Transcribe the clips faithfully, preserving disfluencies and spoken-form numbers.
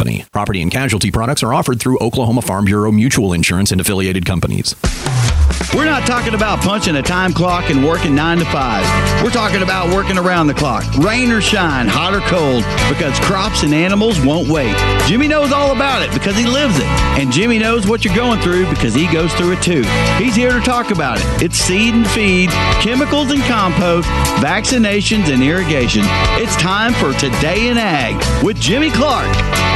Company. Property and casualty products are offered through Oklahoma Farm Bureau Mutual Insurance and affiliated companies. We're not talking about punching a time clock and working nine to five. We're talking about working around the clock, rain or shine, hot or cold, because crops and animals won't wait. Jimmy knows all about it because he lives it. And Jimmy knows what you're going through because he goes through it too. He's here to talk about it. It's seed and feed, chemicals and compost, vaccinations and irrigation. It's time for Today in Ag with Jimmy Clark.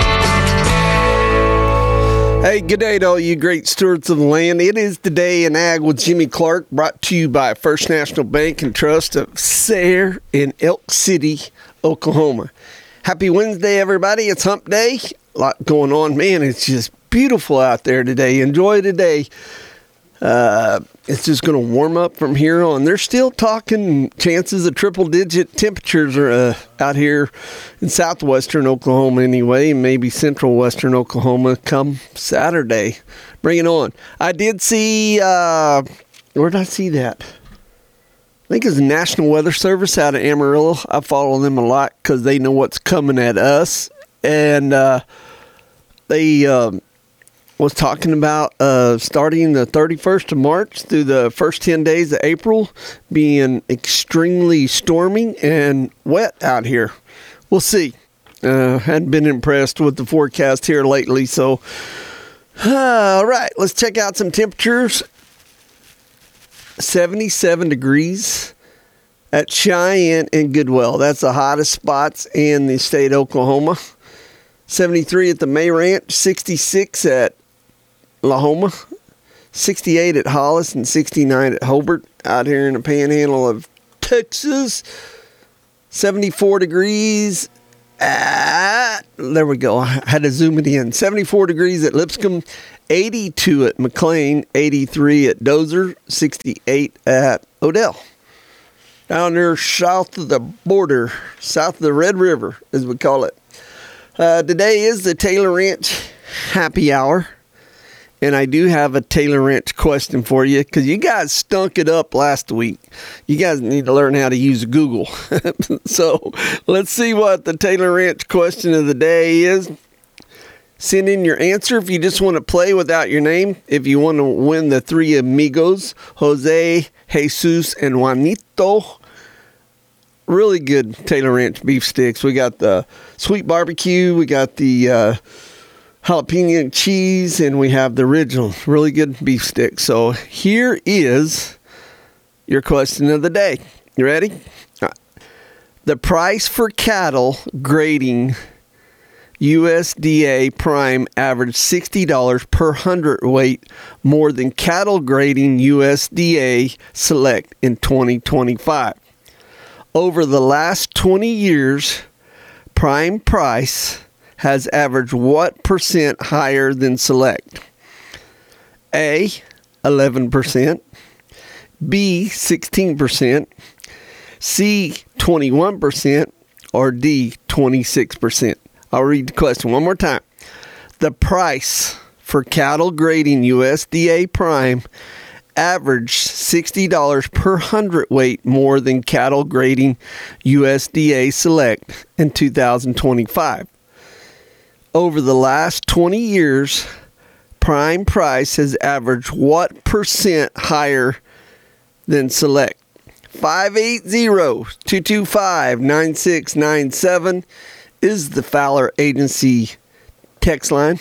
Hey, good day to all you great stewards of the land. It is Today in Ag with Jimmy Clark, brought to you by First National Bank and Trust of Sayre in Elk City, Oklahoma. Happy Wednesday, everybody. It's hump day. A lot going on. Man, it's just beautiful out there today. Enjoy today. Uh, it's just going to warm up from here on. They're still talking chances of triple-digit temperatures are uh, out here in southwestern Oklahoma anyway, and maybe central western Oklahoma come Saturday. Bring it on. I did see, uh, where did I see that? I think it's the National Weather Service out of Amarillo. I follow them a lot because they know what's coming at us. And uh, they... Um, was talking about uh, starting the thirty-first of March through the first ten days of April being extremely stormy and wet out here. We'll see. Uh, hadn't been impressed with the forecast here lately. So, uh, all right, let's check out some temperatures. seventy-seven degrees at Cheyenne and Goodwell. That's the hottest spots in the state of Oklahoma. seventy-three at the May Ranch, sixty-six at Lahoma, sixty-eight at Hollis, and sixty-nine at Hobart out here in the panhandle of Texas. seventy-four degrees at, there we go, I had to zoom it in. seventy-four degrees at Lipscomb, eighty-two at McLean, eighty-three at Dozer, sixty-eight at Odell. Down there south of the border, south of the Red River, as we call it. Uh, today is the Taylor Ranch Happy Hour. And I do have a Taylor Ranch question for you because you guys stunk it up last week. You guys need to learn how to use Google. So let's see what the Taylor Ranch question of the day is. Send in your answer if you just want to play without your name. If you want to win the three amigos, Jose, Jesus, and Juanito. Really good Taylor Ranch beef sticks. We got the sweet barbecue. We got the... Uh, jalapeno and cheese, and we have the original really good beef stick. So here is your question of the day. You ready? The price for cattle grading U S D A prime averaged sixty dollars per hundredweight more than cattle grading U S D A select in twenty twenty-five. Over the last twenty years, prime price has averaged what percent higher than select? A, eleven percent, B, sixteen percent, C, twenty-one percent, or D, twenty-six percent. I'll read the question one more time. The price for cattle grading U S D A prime averaged sixty dollars per hundredweight more than cattle grading U S D A select in two thousand twenty-five. Over the last twenty years, prime price has averaged what percent higher than select? five eight zero, two two five, nine six nine seven is the Fowler Agency text line.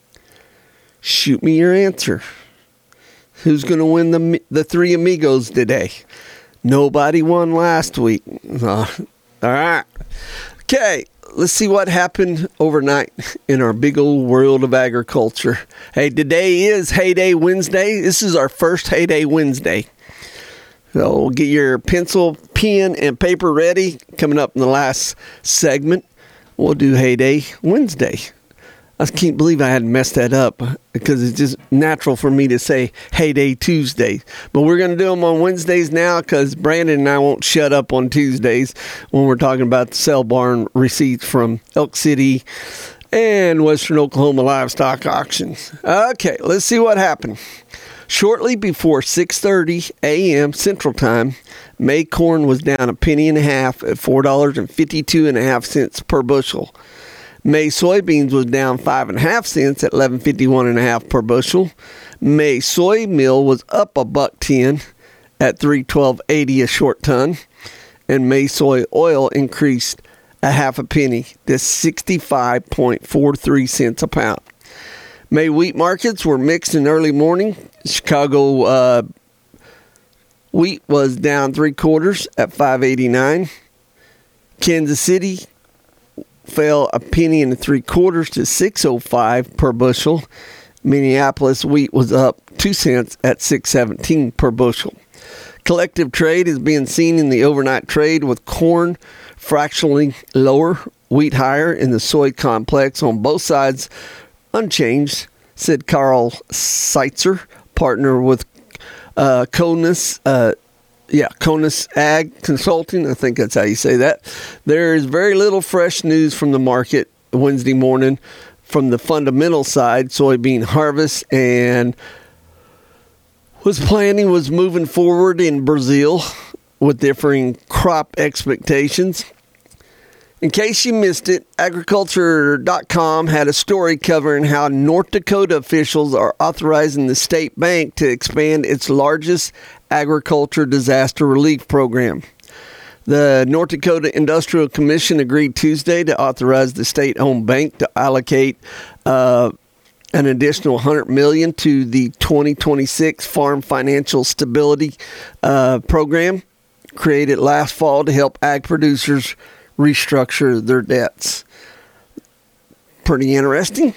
Shoot me your answer. Who's going to win the the three amigos today? Nobody won last week. Uh, all right. Okay. Let's see what happened overnight in our big old world of agriculture. Hey, today is Heyday Wednesday. This is our first Heyday Wednesday. So get your pencil, pen, and paper ready. Coming up in the last segment, we'll do Heyday Wednesday. I can't believe I hadn't messed that up because it's just natural for me to say Heyday Tuesday. But we're going to do them on Wednesdays now because Brandon and I won't shut up on Tuesdays when we're talking about the sale barn receipts from Elk City and Western Oklahoma livestock auctions. Okay, let's see what happened. Shortly before six thirty a.m. Central Time, May corn was down a penny and a half at four dollars and fifty-two and a half cents per bushel. May soybeans was down five and a half cents at eleven fifty-one and a half per bushel. May soy meal was up a buck ten at three twelve eighty a short ton, and May soy oil increased a half a penny to sixty-five point four three cents a pound. May wheat markets were mixed in early morning. Chicago uh, wheat was down three quarters at five eighty-nine. Kansas City fell a penny and three quarters to six oh five per bushel. Minneapolis wheat was up two cents at six seventeen per bushel. Collective trade is being seen in the overnight trade, with corn fractionally lower, wheat higher, in the soy complex on both sides unchanged, said Carl Seitzer, partner with uh, Conus, uh, yeah, Conus Ag Consulting. I think that's how you say that. There is very little fresh news from the market Wednesday morning from the fundamental side. Soybean harvest and was planning was moving forward in Brazil with differing crop expectations. In case you missed it, agriculture dot com had a story covering how North Dakota officials are authorizing the state bank to expand its largest agriculture disaster relief program. The North Dakota Industrial Commission agreed Tuesday to authorize the state-owned bank to allocate uh, an additional one hundred million dollars to the twenty twenty-six Farm Financial Stability uh, Program, created last fall to help ag producers restructure their debts. Pretty interesting.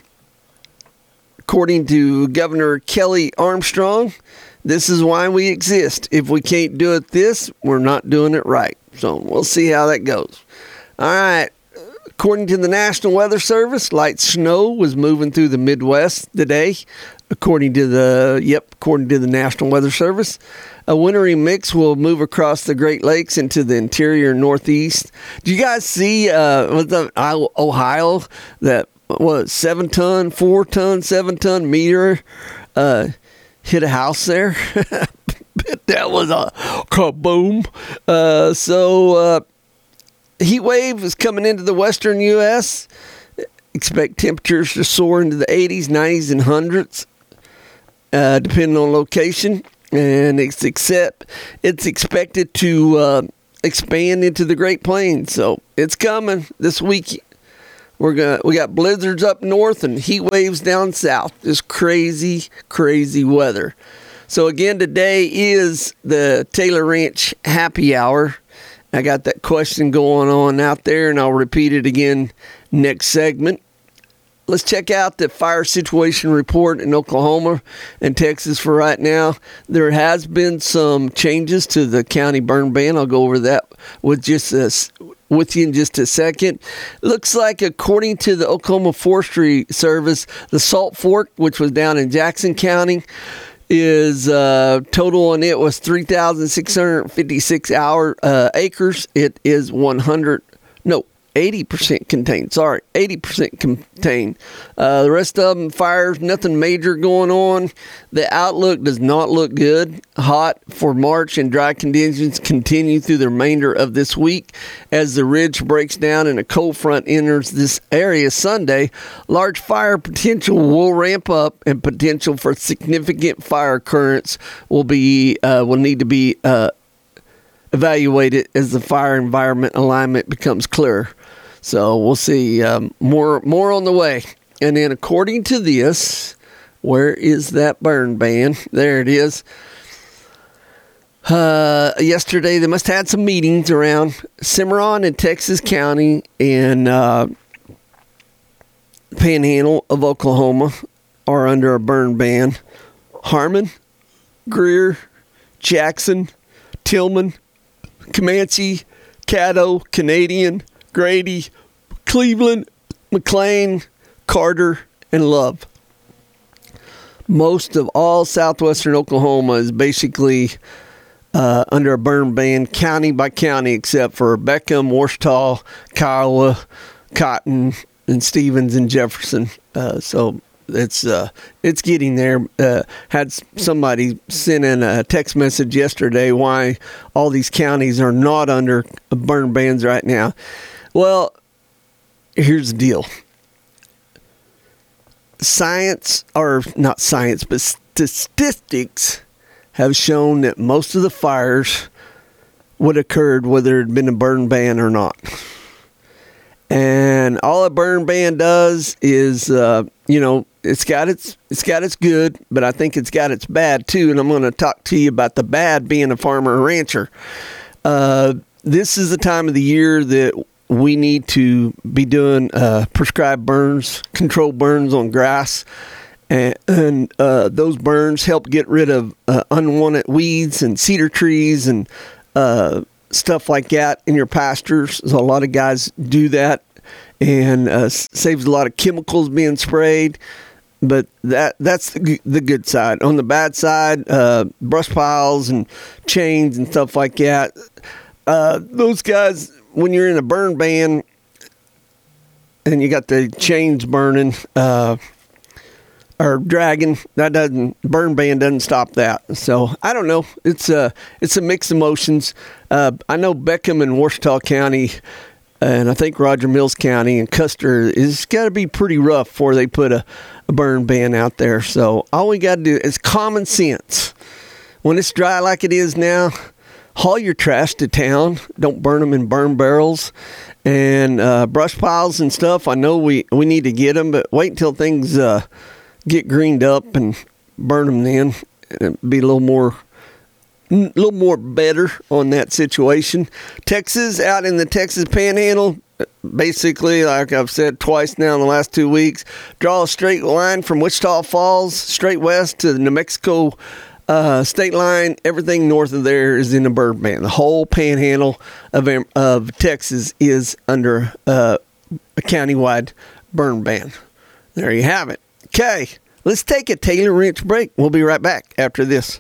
According to Governor Kelly Armstrong, this is why we exist. If we can't do it this, we're not doing it right. So we'll see how that goes. All right. According to the National Weather Service, light snow was moving through the Midwest today. According to the, yep, according to the National Weather Service, a wintry mix will move across the Great Lakes into the interior Northeast. Do you guys see uh, what's up, Ohio, that what seven ton, four ton, seven ton meteor uh, hit a house there? That was a kaboom. Uh, so uh, heat wave is coming into the western U S. Expect temperatures to soar into the eighties, nineties, and hundreds, uh, depending on location. And it's except it's expected to uh, expand into the Great Plains. So it's coming this week. We're gonna we got blizzards up north and heat waves down south. Just crazy, crazy weather. So again, today is the Taylor Ranch Happy Hour. I got that question going on out there, and I'll repeat it again next segment. Let's check out the fire situation report in Oklahoma and Texas for right now. There has been some changes to the county burn ban. I'll go over that with just a, with you in just a second. Looks like, according to the Oklahoma Forestry Service, the Salt Fork, which was down in Jackson County, is uh, total on it was three thousand six hundred fifty-six hour, uh, acres. It is one hundred, no, eighty percent contained. Sorry, eighty percent contained. Uh, the rest of them fires, nothing major going on. The outlook does not look good. Hot for March and dry conditions continue through the remainder of this week. As the ridge breaks down and a cold front enters this area Sunday, large fire potential will ramp up, and potential for significant fire currents will be uh, will need to be uh, evaluated as the fire environment alignment becomes clearer. So we'll see. Um, more more on the way. And then, according to this, where is that burn ban? There it is. Uh, yesterday, they must have had some meetings around Cimarron and Texas County and uh, Panhandle of Oklahoma are under a burn ban. Harmon, Greer, Jackson, Tillman, Comanche, Caddo, Canadian, Grady, Cleveland, McLean, Carter, and Love. Most of all southwestern Oklahoma is basically uh, under a burn ban, county by county, except for Beckham, Ouachita, Kiowa, Cotton, and Stevens and Jefferson. Uh, so it's uh, it's getting there. Uh, had somebody send in a text message yesterday why all these counties are not under burn bans right now. Well, here's the deal. science, or not science, but statistics have shown that most of the fires would have occurred whether it had been a burn ban or not. And all a burn ban does is, uh, you know, it's got its it's got its good, but I think it's got its bad too. And I'm going to talk to you about the bad being a farmer and rancher. Uh, this is the time of the year that we need to be doing uh, prescribed burns, controlled burns on grass. And, and uh, those burns help get rid of uh, unwanted weeds and cedar trees and uh, stuff like that in your pastures. So a lot of guys do that, and uh, saves a lot of chemicals being sprayed. But that that's the, the good side. On the bad side, uh, brush piles and chains and stuff like that. Uh, those guys, when you're in a burn ban and you got the chains burning uh, or dragging, that doesn't burn ban doesn't stop that. So I don't know. It's a it's a mixed emotions. Uh, I know Beckham and Ouachita County, and I think Roger Mills County and Custer is got to be pretty rough before they put a, a burn ban out there. So all we got to do is common sense. When it's dry like it is now, haul your trash to town. Don't burn them in burn barrels. And uh, brush piles and stuff, I know we, we need to get them, but wait until things uh, get greened up and burn them then. It'd be a little more a little more better on that situation. Texas, out in the Texas Panhandle, basically, like I've said twice now in the last two weeks, draw a straight line from Wichita Falls straight west to the New Mexico uh, state line. Everything north of there is in a burn ban. The whole Panhandle of of Texas is under uh, a countywide burn ban. There you have it. Okay, let's take a Taylor Wrench break. We'll be right back after this.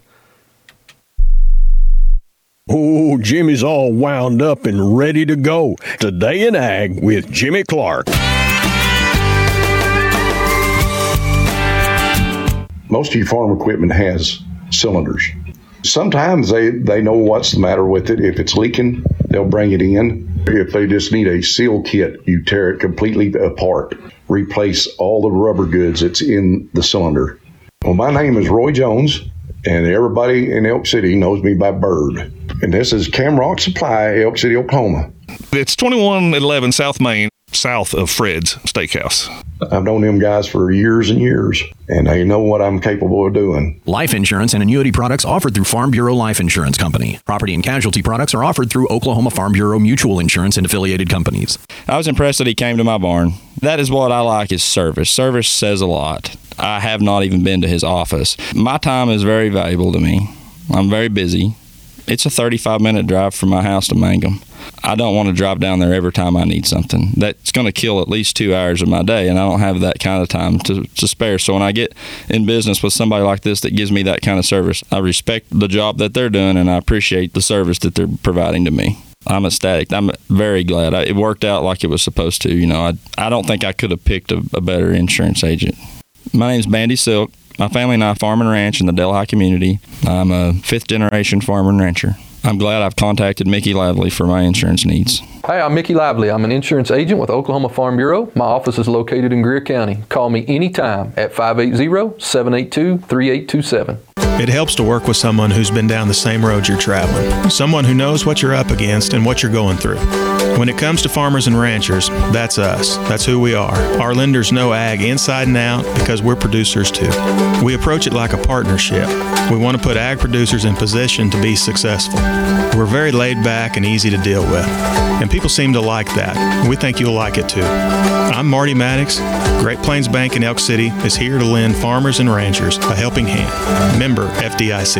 Oh, Jimmy's all wound up and ready to go. Today in Ag with Jimmy Clark. Most of your farm equipment has cylinders. Sometimes they, they know what's the matter with it. If it's leaking, they'll bring it in. If they just need a seal kit, you tear it completely apart. Replace all the rubber goods that's in the cylinder. Well, my name is Roy Jones, and everybody in Elk City knows me by Bird. And this is Camrock Supply, Elk City, Oklahoma. It's twenty-one eleven South Main, south of Fred's Steakhouse. I've known them guys for years and years, and they know what I'm capable of doing. Life insurance and annuity products offered through Farm Bureau Life Insurance Company. Property and casualty products are offered through Oklahoma Farm Bureau Mutual Insurance and affiliated companies. I was impressed that he came to my barn. That is what I like, is service. Service says a lot. I have not even been to his office. My time is very valuable to me. I'm very busy. It's a thirty-five minute drive from my house to Mangum. I don't want to drive down there every time I need something. That's going to kill at least two hours of my day, and I don't have that kind of time to, to spare. So when I get in business with somebody like this that gives me that kind of service, I respect the job that they're doing, and I appreciate the service that they're providing to me. I'm ecstatic. I'm very glad. I, it worked out like it was supposed to. You know, I, I don't think I could have picked a, a better insurance agent. My name's Bandy Silk. My family and I farm and ranch in the Delhi community. I'm a fifth-generation farmer and rancher. I'm glad I've contacted Mickey Lively for my insurance needs. Hi, I'm Mickey Lively. I'm an insurance agent with Oklahoma Farm Bureau. My office is located in Greer County. Call me anytime at five eight zero, seven eight two, three eight two seven. It helps to work with someone who's been down the same road you're traveling, someone who knows what you're up against and what you're going through. When it comes to farmers and ranchers, that's us. That's who we are. Our lenders know ag inside and out because we're producers too. We approach it like a partnership. We want to put ag producers in position to be successful. We're very laid back and easy to deal with, and people seem to like that. We think you'll like it too. I'm Marty Maddox. Great Plains Bank in Elk City is here to lend farmers and ranchers a helping hand. Member F D I C.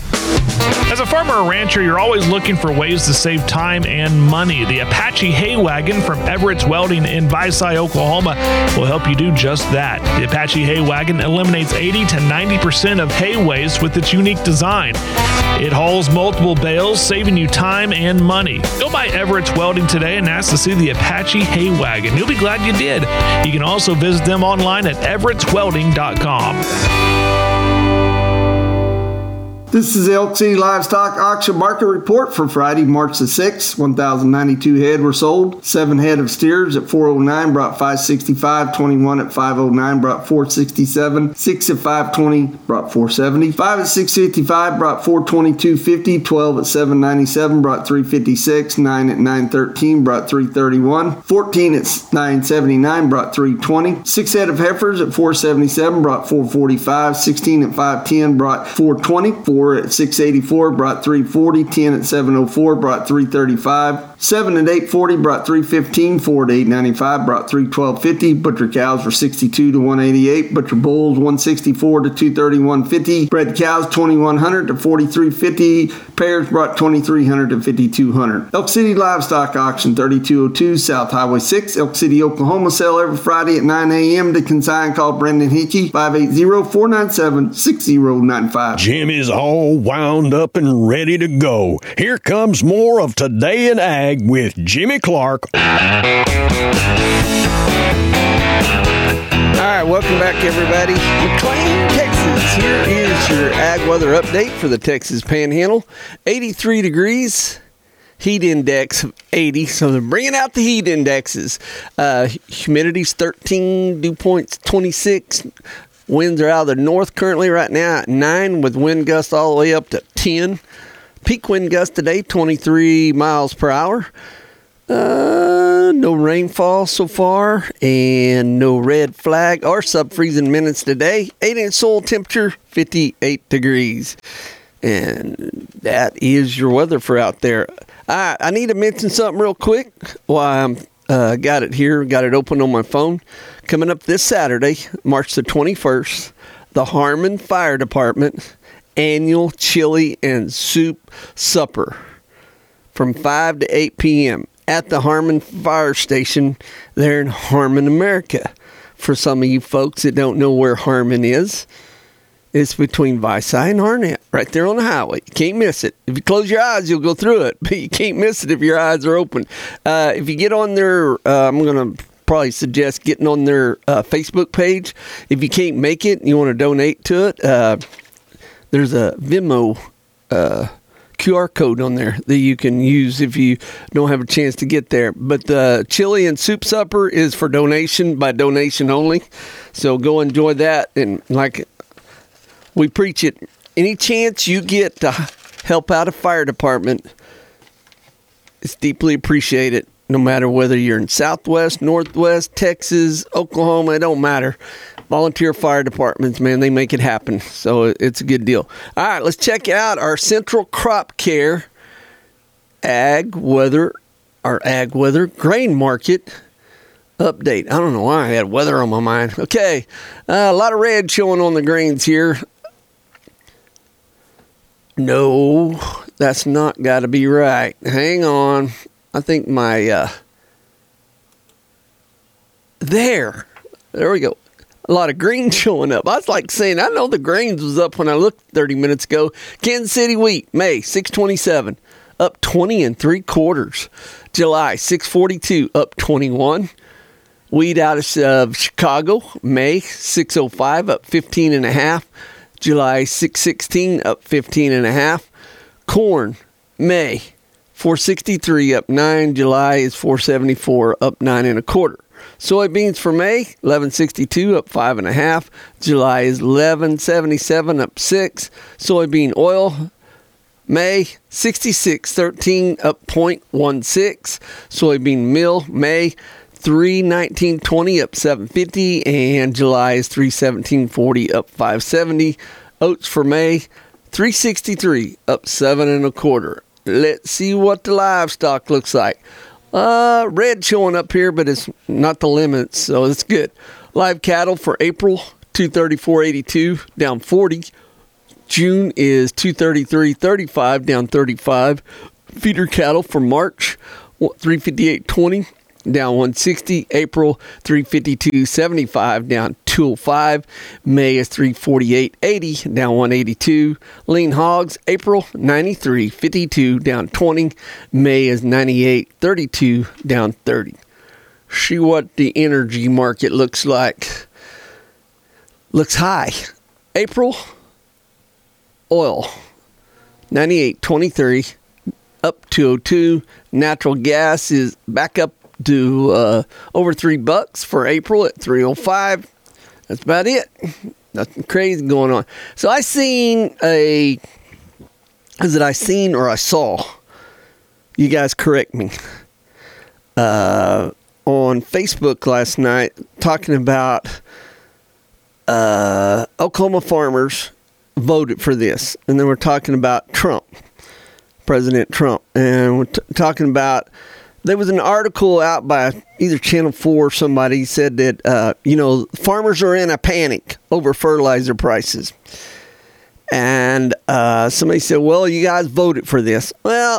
As a farmer or rancher, you're always looking for ways to save time and money. The Apache Hay Wagon from Everett's Welding in Visay, Oklahoma will help you do just that. The Apache Hay Wagon eliminates eighty to ninety percent of hay waste with its unique design. It hauls multiple bales, saving you time and money. Go by Everett's Welding today and ask to see the Apache Hay Wagon. You'll be glad you did. You can also visit them online at everetts welding dot com. This is the Elk City Livestock Auction Market Report for Friday, March the sixth. one thousand ninety-two head were sold. Seven head of steers at four oh nine brought five sixty-five. twenty-one at five oh nine brought four sixty-seven. Six at five twenty brought four seventy. Five at six fifty-five brought four twenty-two fifty. Twelve at seven ninety-seven brought three fifty-six. Nine at nine thirteen brought three thirty-one. Fourteen at nine seventy-nine brought three twenty. Six head of heifers at four seventy-seven brought four forty-five. Sixteen at five ten brought four twenty. Four at six eighty-four brought three forty. Ten at seven oh four brought three thirty-five. Seven at eight forty brought three fifteen. Four at eight ninety-five brought three twelve fifty. Butcher cows were sixty-two to one eighty-eight. Butcher bulls one sixty-four to two thirty-one fifty. Bred cows twenty-one hundred to forty-three fifty. Pairs brought twenty-three hundred to fifty-two hundred. Elk City Livestock Auction thirty-two oh two South Highway six, Elk City, Oklahoma. Sell every Friday at nine a.m. To consign, call Brendan Hickey five eight zero, four nine seven, six zero nine five. Jimmy's all wound up and ready to go. Here comes more of Today in Ag with Jimmy Clark. All right, welcome back, everybody. McLean, Texas. Here is your ag weather update for the Texas Panhandle. eighty-three degrees. Heat index of eighty, so they're bringing out the heat indexes. Uh, humidity's thirteen, dew point's twenty-six. Winds are out of the north currently right now at nine, with wind gusts all the way up to ten. Peak wind gust today, twenty-three miles per hour. Uh, no rainfall so far, and no red flag or sub-freezing minutes today. eight-inch soil temperature, fifty-eight degrees. And that is your weather for out there. I, I need to mention something real quick while I'm uh, got it here, got it open on my phone. Coming up this Saturday, March the twenty-first, the Harmon Fire Department annual chili and soup supper from five to eight p.m. at the Harmon Fire Station there in Harmon, America. For some of you folks that don't know where Harmon is, it's between Visay and Arnett, right there on the highway. You can't miss it. If you close your eyes, you'll go through it, but you can't miss it if your eyes are open. Uh, if you get on their, uh, I'm going to probably suggest getting on their uh, Facebook page. If you can't make it, you want to donate to it, uh, there's a Venmo uh, Q R code on there that you can use if you don't have a chance to get there. But the chili and soup supper is for donation, by donation only. So go enjoy that. And like we preach it, any chance you get to help out a fire department, it's deeply appreciated. No matter whether you're in Southwest, Northwest, Texas, Oklahoma, it don't matter. Volunteer fire departments, man, they make it happen. So it's a good deal. All right, let's check out our Central Crop Care Ag Weather, our Ag Weather Grain Market update. I don't know why I had weather on my mind. Okay, uh, a lot of red showing on the grains here. No, that's not got to be right. Hang on. I think my, uh, there, there we go. A lot of green showing up. I was like saying, I know the grains was up when I looked thirty minutes ago. Kansas City wheat, May, six twenty-seven, up twenty and three quarters. July, six forty-two, up twenty-one. Wheat out of uh, Chicago, May, six oh five, up fifteen and a half. July, six sixteen, up fifteen and a half. Corn, May, four sixty-three, up nine. July is four seventy-four, up nine and a quarter. Soybeans for May, eleven sixty-two, up five and a half. July is eleven seventy-seven, up six. Soybean oil, May, sixty-six thirteen, up zero point one six. Soybean meal, May, three nineteen twenty, up seven fifty, and July is three seventeen forty, up five seventy. Oats for May, three sixty-three, up seven and a quarter. Let's see what the livestock looks like. Uh, red showing up here, but it's not the limits, so it's good. Live cattle for April, two thirty-four eighty-two, down forty. June is two thirty-three thirty-five, down thirty-five. Feeder cattle for March, three fifty-eight twenty, down one sixty. April, three fifty-two seventy-five, down two oh five. May is three forty-eight eighty, down one eighty-two. Lean hogs, April, ninety-three fifty-two, down twenty. May is ninety-eight thirty-two, down thirty. See what the energy market looks like. Looks high. April, oil, ninety-eight twenty-three, up two oh two. Natural gas is back up to uh, over three bucks for April at three oh five. That's about it. Nothing crazy going on. So I seen a, is it I seen or I saw? You guys correct me. Uh, on Facebook last night, talking about uh, Oklahoma farmers voted for this, and then we're talking about Trump, President Trump, and we're t- talking about. There was an article out by either Channel four or somebody said that, uh, you know, farmers are in a panic over fertilizer prices. And uh, somebody said, well, you guys voted for this. Well,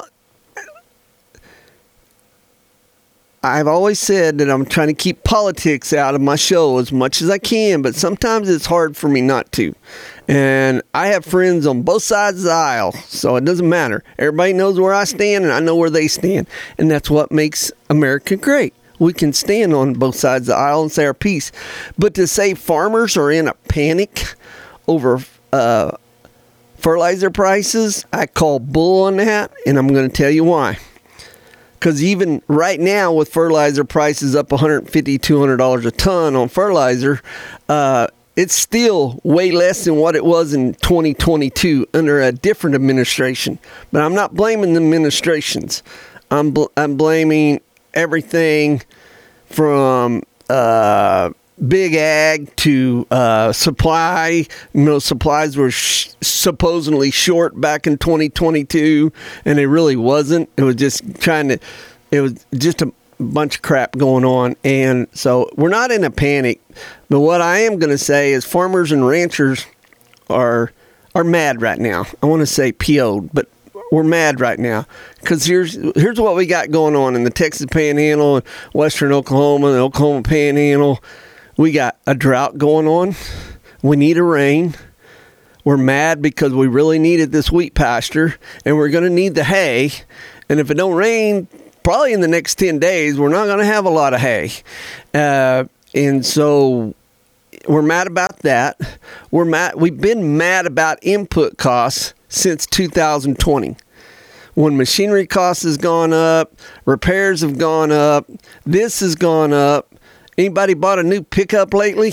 I've always said that I'm trying to keep politics out of my show as much as I can, but sometimes it's hard for me not to. And I have friends on both sides of the aisle, so it doesn't matter. Everybody knows where I stand, and I know where they stand. And that's what makes America great. We can stand on both sides of the aisle and say our piece. But to say farmers are in a panic over uh, fertilizer prices, I call bull on that, and I'm going to tell you why. Because even right now, with fertilizer prices up one hundred fifty dollars, two hundred dollars a ton on fertilizer, uh, it's still way less than what it was in twenty twenty-two under a different administration. But I'm not blaming the administrations. I'm bl- I'm blaming everything from uh, big ag to uh, supply. You know, supplies were sh- supposedly short back in twenty twenty-two, and it really wasn't. It was just trying to. It was just a bunch of crap going on, and so we're not in a panic. But what I am going to say is farmers and ranchers are are mad right now. I want to say P O'd, but we're mad right now because here's here's what we got going on in the Texas Panhandle, and Western Oklahoma, and the Oklahoma Panhandle. We got a drought going on. We need a rain. We're mad because we really needed this wheat pasture, and we're going to need the hay. And if it don't rain, probably in the next ten days, we're not going to have a lot of hay. Uh, and so we're mad about that. We're mad. We've been mad about input costs since two thousand twenty. When machinery costs has gone up, repairs have gone up, this has gone up. Anybody bought a new pickup lately?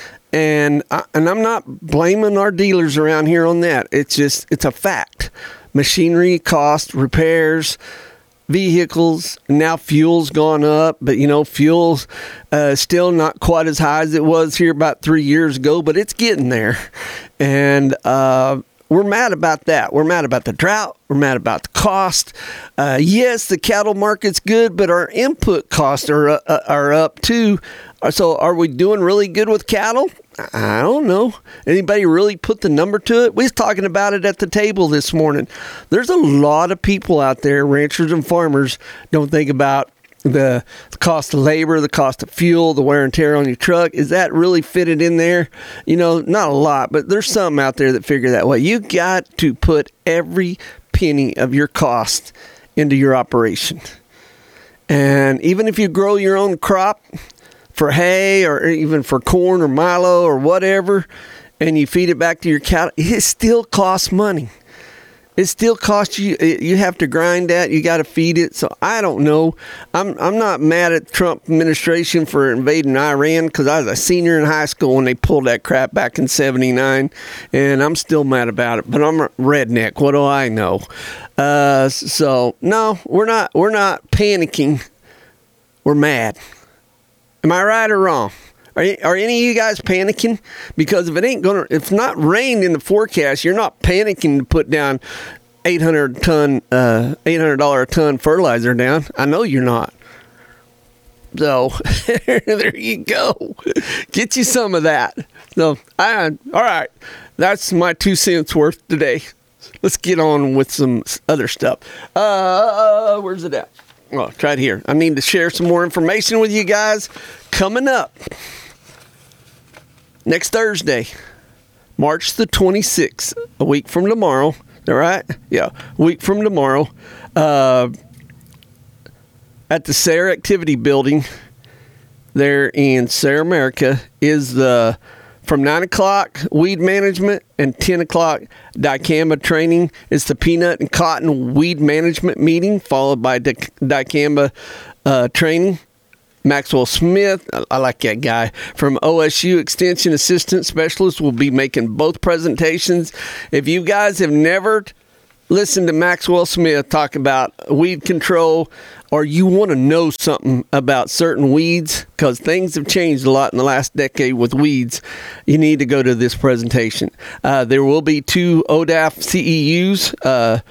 And I, and I'm not blaming our dealers around here on that. It's just, it's a fact. Machinery cost, repairs, vehicles, now fuel's gone up, but you know, fuel's uh, still not quite as high as it was here about three years ago, but it's getting there. And uh, we're mad about that. We're mad about the drought. We're mad about the cost. Uh, yes, the cattle market's good, but our input costs are uh, are up too. So are we doing really good with cattle? I don't know. Anybody really put the number to it? We was talking about it at the table this morning. There's a lot of people out there, ranchers and farmers, don't think about the cost of labor, the cost of fuel, the wear and tear on your truck. Is that really fitted in there? You know, not a lot, but there's some out there that figure that way. You got to put every penny of your cost into your operation. And even if you grow your own crop for hay or even for corn or milo or whatever, and you feed it back to your cattle, it still costs money. It still costs you. You have to grind that. You got to feed it. So I don't know. I'm I'm not mad at the Trump administration for invading Iran because I was a senior in high school when they pulled that crap back in seventy-nine, and I'm still mad about it. But I'm a redneck. What do I know? Uh, so no, we're not. We're not panicking. We're mad. Am I right or wrong? Are, you, are any of you guys panicking? Because if it ain't gonna, if it's not rained in the forecast, you're not panicking to put down eight hundred ton, uh, eight hundred dollar a ton fertilizer down. I know you're not. So there you go. Get you some of that. So I, all right, that's my two cents worth today. Let's get on with some other stuff. Uh, where's it at? Oh, it's right here. I need to share some more information with you guys coming up. Next Thursday, March the twenty-sixth, a week from tomorrow. All right? Yeah, a week from tomorrow. Uh, at the Sayre Activity Building there in Sayre, America, is the From nine o'clock, weed management, and ten o'clock, dicamba training. It's the peanut and cotton weed management meeting, followed by dic- dicamba uh, training. Maxwell Smith, I, I like that guy, from O S U Extension Assistant Specialist will be making both presentations. If you guys have never listened to Maxwell Smith talk about weed control, or you want to know something about certain weeds, because things have changed a lot in the last decade with weeds, you need to go to this presentation. Uh, there will be two O D A F C E Us, uh,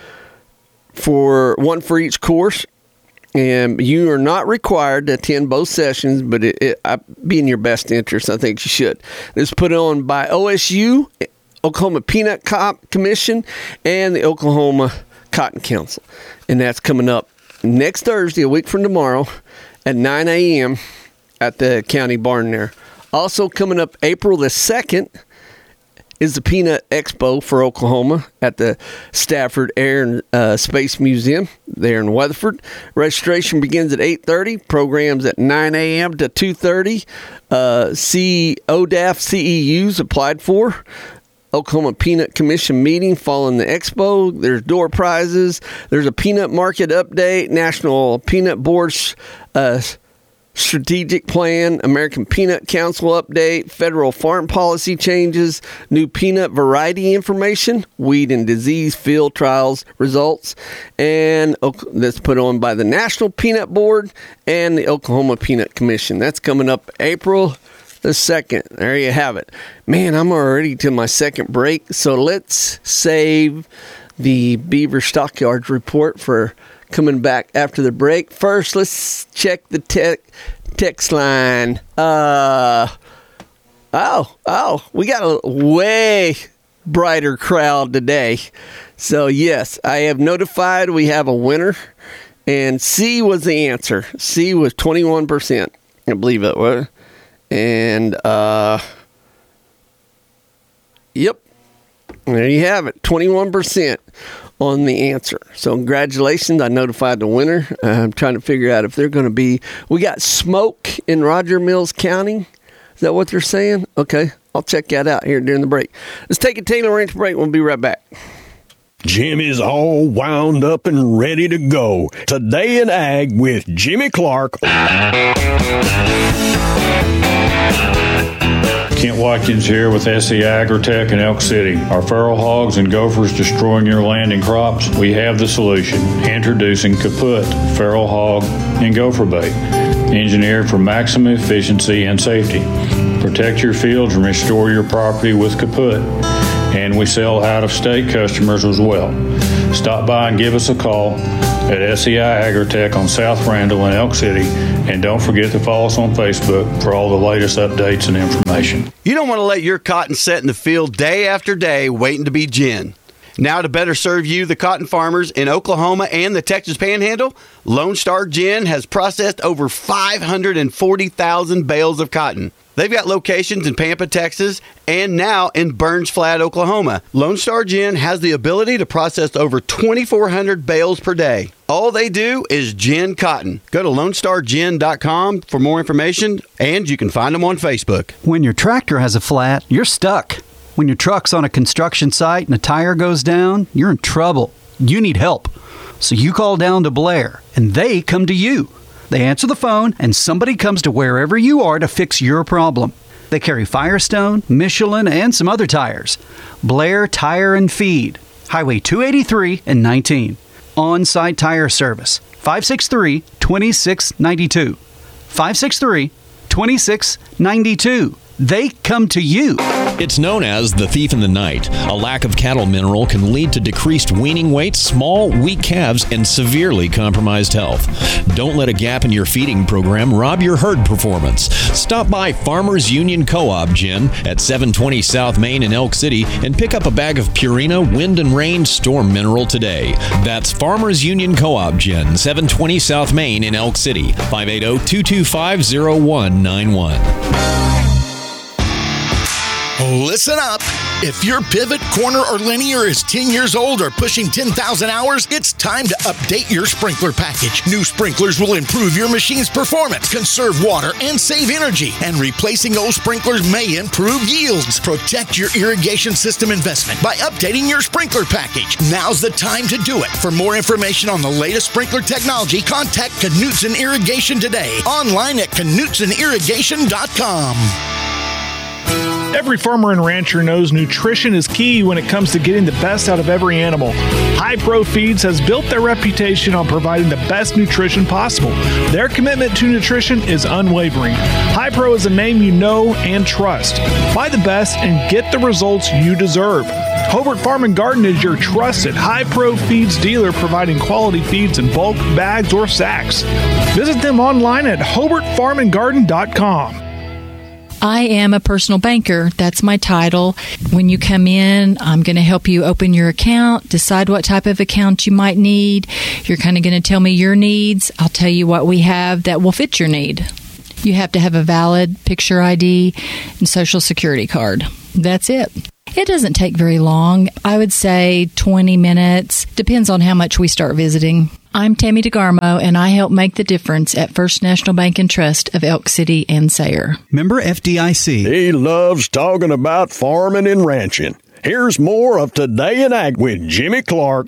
for one for each course. And you are not required to attend both sessions, but it, it I, be in your best interest. I think you should. It's put on by O S U, Oklahoma Peanut Co- Commission, and the Oklahoma Cotton Council. And that's coming up next Thursday, a week from tomorrow, at nine a.m. at the county barn there. Also coming up April the second is the Peanut Expo for Oklahoma at the Stafford Air and uh, Space Museum there in Weatherford. Registration begins at eight thirty, programs at nine a.m. to two thirty. Uh, see O D A F C E Us applied for. Oklahoma Peanut Commission meeting following the expo. There's door prizes. There's a peanut market update, National Peanut Board uh, strategic plan, American Peanut Council update, federal farm policy changes, new peanut variety information, weed and disease field trials results, and that's put on by the National Peanut Board and the Oklahoma Peanut Commission. That's coming up April the second. There you have it. Man, I'm already to my second break, so let's save the Beaver Stockyards report for coming back after the break. First, let's check the te- text line. Uh, oh, oh, we got a way brighter crowd today. So, yes, I have notified we have a winner, and C was the answer. C was twenty-one percent, I believe it was. And, uh, yep, there you have it, twenty-one percent. On the answer. So congratulations. I notified the winner. Uh, I'm trying to figure out if they're going to be, we got smoke in Roger Mills County. Is that what they're saying? Okay. I'll check that out here during the break. Let's take a Taylor Ranch break. We'll be right back. Jim is all wound up and ready to go. Today in Ag with Jimmy Clark. Kent Watkins here with S C Agritech in Elk City. Are feral hogs and gophers destroying your land and crops? We have the solution. Introducing Kaput Feral Hog and Gopher Bait, engineered for maximum efficiency and safety. Protect your fields and restore your property with Kaput. And we sell out-of-state customers as well. Stop by and give us a call at S C I Agritech on South Randall in Elk City. And don't forget to follow us on Facebook for all the latest updates and information. You don't want to let your cotton set in the field day after day waiting to be gin. Now, to better serve you, the cotton farmers in Oklahoma and the Texas Panhandle, Lone Star Gin has processed over five hundred forty thousand bales of cotton. They've got locations in Pampa, Texas, and now in Burns Flat, Oklahoma. Lone Star Gin has the ability to process over twenty-four hundred bales per day. All they do is gin cotton. Go to lone star gin dot com for more information, and you can find them on Facebook. When your tractor has a flat, you're stuck. When your truck's on a construction site and a tire goes down, you're in trouble. You need help. So you call down to Blair, and they come to you. They answer the phone, and somebody comes to wherever you are to fix your problem. They carry Firestone, Michelin, and some other tires. Blair Tire and Feed, Highway two eighty-three and nineteen. On-site tire service, five six three, two six nine two. five six three, two six nine two. They come to you. It's known as the thief in the night. A lack of cattle mineral can lead to decreased weaning weight, small, weak calves, and severely compromised health. Don't let a gap in your feeding program rob your herd performance. Stop by Farmers Union Co-op Gin at seven twenty South Main in Elk City and pick up a bag of Purina Wind and Rain Storm Mineral today. That's Farmers Union Co-op Gin, seven twenty South Main in Elk City, five eight zero, two two five, zero one nine one. Listen up. If your pivot, corner, or linear is ten years old or pushing ten thousand hours, it's time to update your sprinkler package. New sprinklers will improve your machine's performance, conserve water, and save energy. And replacing old sprinklers may improve yields. Protect your irrigation system investment by updating your sprinkler package. Now's the time to do it. For more information on the latest sprinkler technology, contact Knutson Irrigation today. Online at knutson irrigation dot com. Every farmer and rancher knows nutrition is key when it comes to getting the best out of every animal. High Pro Feeds has built their reputation on providing the best nutrition possible. Their commitment to nutrition is unwavering. High Pro is a name you know and trust. Buy the best and get the results you deserve. Hobart Farm and Garden is your trusted High Pro Feeds dealer, providing quality feeds in bulk, bags, or sacks. Visit them online at hobart farm and garden dot com. I am a personal banker. That's my title. When you come in, I'm going to help you open your account, decide what type of account you might need. You're kind of going to tell me your needs. I'll tell you what we have that will fit your need. You have to have a valid picture I D and social security card. That's it. It doesn't take very long. I would say twenty minutes. Depends on how much we start visiting. I'm Tammy DeGarmo, and I help make the difference at First National Bank and Trust of Elk City and Sayre. Member F D I C. He loves talking about farming and ranching. Here's more of Today in Ag with Jimmy Clark.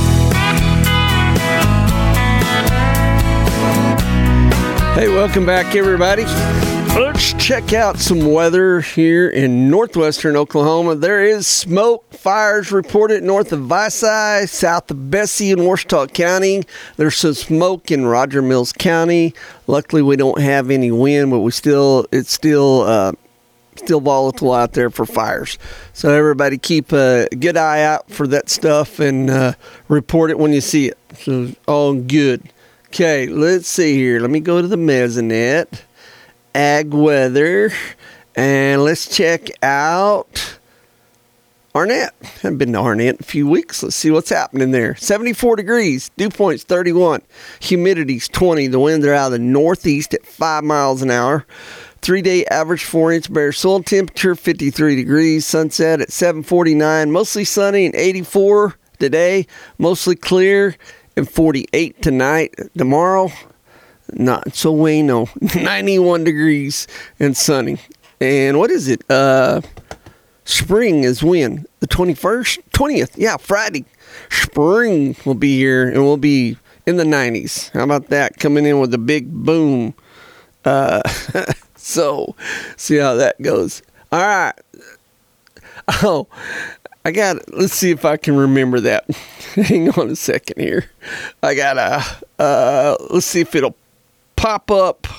Hey, welcome back, everybody. Let's check out some weather here in northwestern Oklahoma. There is smoke fires reported north of Visay, south of Bessie in Ouachita County. There's some smoke in Roger Mills County. Luckily, we don't have any wind, but we still it's still uh, still volatile out there for fires. So everybody keep a good eye out for that stuff and uh, report it when you see it. So all good. Okay, let's see here. Let me go to the Mesonet. Ag weather, and let's check out Arnett. Haven't been to Arnett in a few weeks. Let's see what's happening there. seventy-four degrees, dew point's thirty-one, humidity's twenty. The winds are out of the northeast at five miles an hour. Three-day average four-inch bare soil temperature, fifty-three degrees. Sunset at seven forty-nine, mostly sunny and eighty-four today. Mostly clear and forty-eight tonight. Tomorrow, not so bueno, ninety-one degrees and sunny. And what is it? Uh, spring is when? The twenty-first? twentieth? Yeah, Friday. Spring will be here, and we'll be in the nineties. How about that? Coming in with a big boom. Uh, so, see how that goes. All right. Oh, I got, let's see if I can remember that. Hang on a second here. I got to, uh, let's see if it'll pop up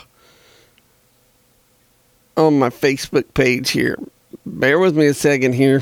on my Facebook page here. Bear with me a second here.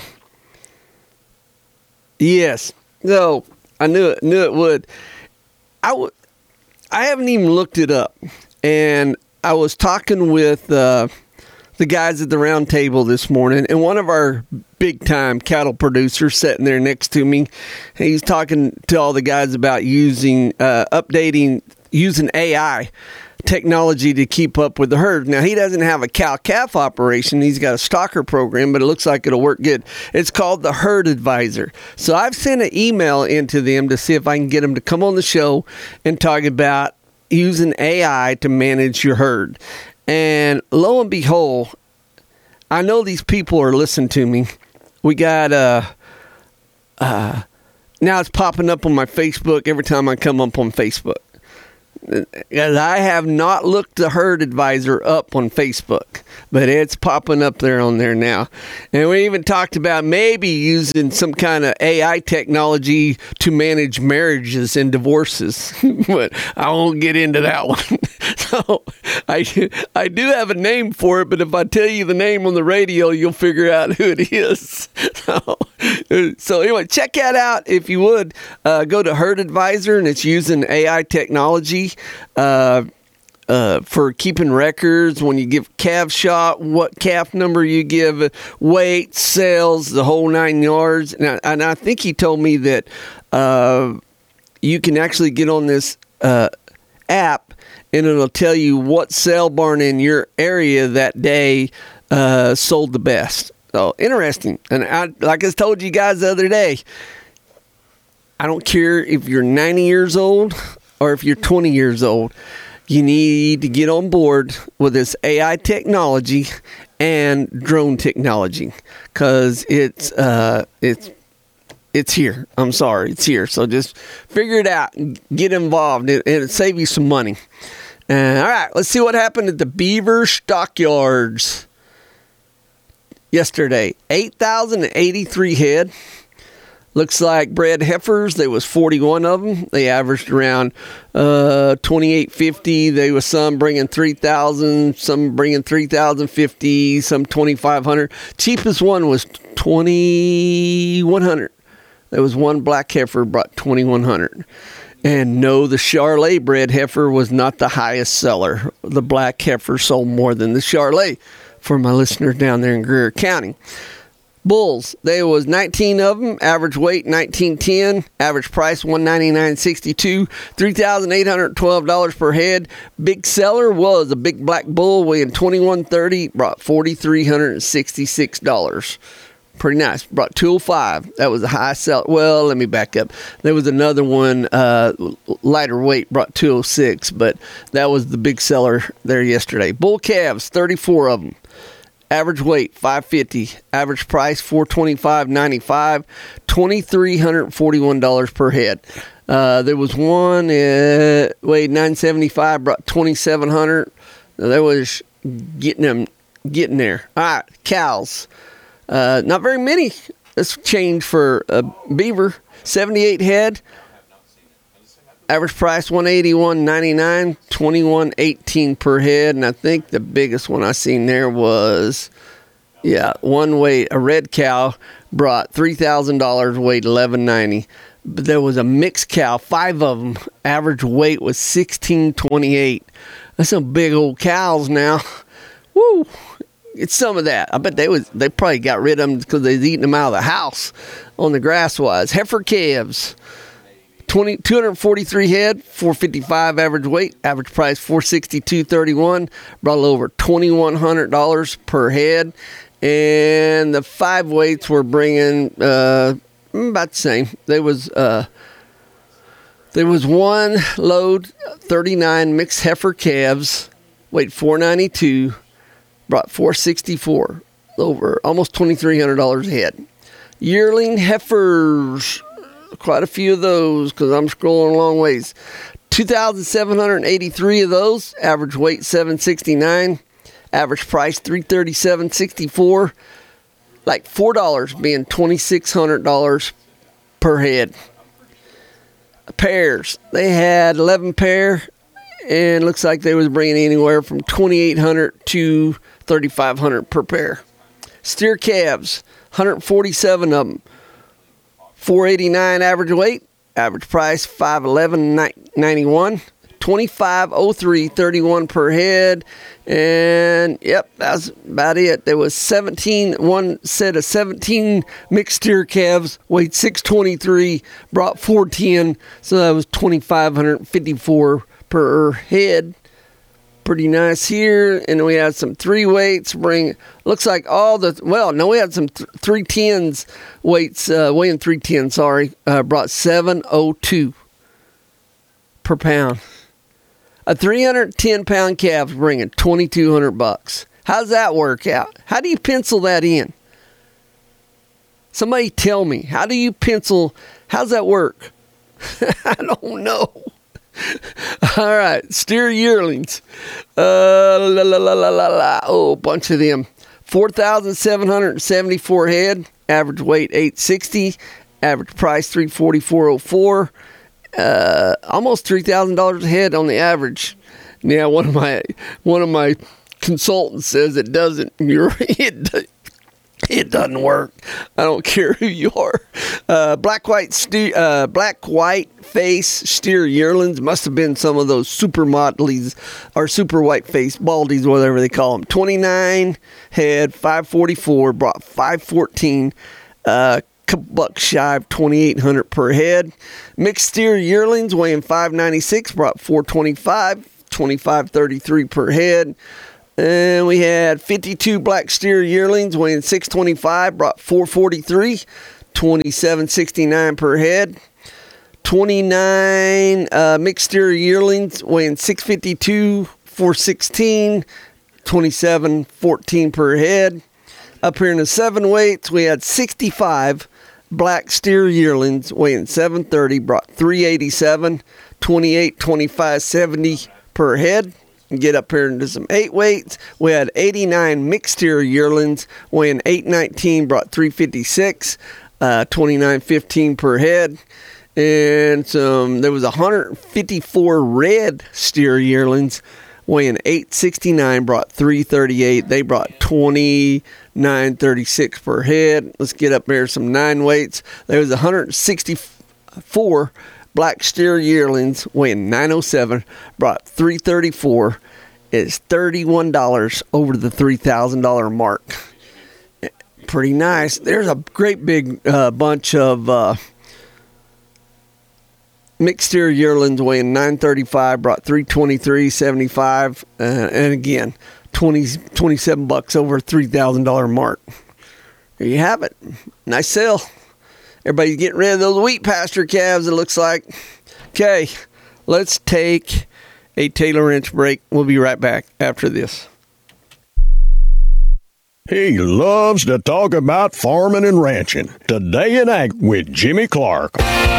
Yes. No, I knew it, knew it would. I, w- I haven't even looked it up. And I was talking with uh, the guys at the round table this morning, and one of our big-time cattle producers sitting there next to me, he's talking to all the guys about using, uh, updating, using A I technology to keep up with the herd. Now, he doesn't have a cow-calf operation. He's got a stocker program, but it looks like it'll work good. It's called the Herd Advisor. So I've sent an email into them to see if I can get them to come on the show and talk about using A I to manage your herd. And lo and behold, I know these people are listening to me. We got, uh, uh, now it's popping up on my Facebook every time I come up on Facebook. I have not looked the Herd Advisor up on Facebook, but it's popping up there on there now. And we even talked about maybe using some kind of A I technology to manage marriages and divorces, but I won't get into that one. So I, I do have a name for it, but if I tell you the name on the radio, you'll figure out who it is. So, so anyway, check that out if you would. Uh, go to Herd Advisor, and it's using A I technology uh, uh, for keeping records. When you give calf shot, what calf number you give, weight, sales, the whole nine yards. And I, and I think he told me that uh, you can actually get on this uh, app, and it'll tell you what sale barn in your area that day uh, sold the best. So interesting. And I, like I told you guys the other day, I don't care if you're ninety years old or if you're twenty years old. You need to get on board with this A I technology and drone technology, because it's uh, it's it's here. I'm sorry, it's here. So just figure it out and get involved, and it'll save you some money. Uh, all right, let's see what happened at the Beaver Stockyards yesterday. eight thousand eighty-three head. Looks like bred heifers, there was forty-one of them. They averaged around uh, twenty-eight fifty. There was some bringing three thousand, some bringing three thousand fifty, some twenty-five hundred. Cheapest one was twenty-one hundred. There was one black heifer brought twenty-one hundred. And no, the Charolais bred heifer was not the highest seller. The black heifer sold more than the Charolais for my listeners down there in Greer County. Bulls, there was nineteen of them, average weight nineteen ten, average price one ninety-nine sixty-two, three thousand eight hundred twelve dollars per head. Big seller was a big black bull weighing twenty-one thirty, brought four thousand three hundred sixty-six dollars. Pretty nice. Brought two oh five. That was a high sell. Well, let me back up. There was another one, uh, lighter weight, brought two oh six, but that was the big seller there yesterday. Bull calves, thirty-four of them. Average weight five fifty, average price four twenty-five ninety-five, two thousand three hundred forty-one dollars per head. Uh, there was one uh, weighed nine seventy-five, brought twenty-seven hundred. Now, that was getting them getting there. All right, cows. Uh, not very many. That's change for a beaver. seventy-eight head. Average price one eighty-one ninety-nine, twenty-one eighteen per head, and I think the biggest one I seen there was, yeah, one weight a red cow brought three thousand dollars, weighed eleven ninety. But there was a mixed cow, five of them. Average weight was sixteen twenty-eight. That's some big old cows now. Woo! It's some of that. I bet they was they probably got rid of them because they was eating them out of the house on the grass wise. Heifer calves. two hundred forty-three head, four fifty-five average weight, average price four sixty-two thirty-one, brought a little over twenty-one hundred dollars per head, and the five weights were bringing uh, about the same. There was uh, there was one load, thirty-nine mixed heifer calves, weighed four ninety-two, brought four sixty-four, over almost twenty-three hundred dollars a head. Yearling heifers. Quite a few of those because I'm scrolling a long ways. two thousand seven hundred eighty-three of those. Average weight seven sixty-nine. Average price three thirty-seven sixty-four. Like four dollars being twenty-six hundred dollars per head. Pairs. They had eleven pair, and looks like they was bringing anywhere from twenty-eight hundred to thirty-five hundred per pair. Steer calves. one hundred forty-seven of them. four eighty-nine average weight, average price five eleven ninety-one, twenty-five oh three thirty-one per head, and yep, that's about it. There was seventeen, one set of seventeen mixed steer calves, weighed six twenty-three, brought four ten, so that was twenty-five fifty-four per head. Pretty nice here. And we had some three weights bring, looks like all the, well, no, we had some th- three tens weights, uh, weighing three ten, sorry, uh, brought seven oh two per pound. A three hundred ten pound calf bringing twenty-two hundred bucks. How's that work out? How do you pencil that in? Somebody tell me, how do you pencil, how's that work? I don't know. All right, steer yearlings. Uh, la, la, la, la, la, la. Oh, a bunch of them. four thousand seven hundred seventy-four head. Average weight eight sixty. Average price three forty-four oh four. Uh, almost three thousand dollars a head on the average. Now, one of my one of my consultants says it doesn't. You're it. It doesn't work. I don't care who you are. Uh, black white steer, uh, black white face steer yearlings must have been some of those super mottlies or super white face baldies, whatever they call them. twenty-nine head, five forty-four, brought five fourteen. Uh, couple bucks shy of twenty-eight hundred per head. Mixed steer yearlings weighing five ninety-six, brought four twenty-five, twenty-five thirty-three per head. And we had fifty-two black steer yearlings weighing six twenty-five, brought four forty-three, twenty-seven sixty-nine per head. twenty-nine uh, mixed steer yearlings weighing six fifty-two, four sixteen, twenty-seven fourteen per head. Up here in the seven weights, we had sixty-five black steer yearlings weighing seven thirty, brought three eighty-seven, twenty-eight twenty-five seventy per head. And get up here into some eight weights. We had eighty-nine mixed steer yearlings weighing eight nineteen, brought three fifty-six, uh, twenty-nine fifteen per head. And some there was one hundred fifty-four red steer yearlings weighing eight sixty-nine, brought three thirty-eight. They brought twenty-nine thirty-six per head. Let's get up there some nine weights. There was one hundred sixty-four black steer yearlings weighing nine oh seven, brought three thirty-four. It's thirty-one dollars over the three thousand dollars mark. Pretty nice. There's a great big uh, bunch of uh, mixed steer yearlings weighing nine thirty-five, brought three twenty-three seventy-five, uh, and again, twenty, twenty-seven bucks over three thousand dollars mark. There you have it. Nice sale. Everybody's getting rid of those wheat pasture calves, it looks like. Okay, let's take a Taylor Wrench break. We'll be right back after this. He loves to talk about farming and ranching. Today in Ag with Jimmy Clark.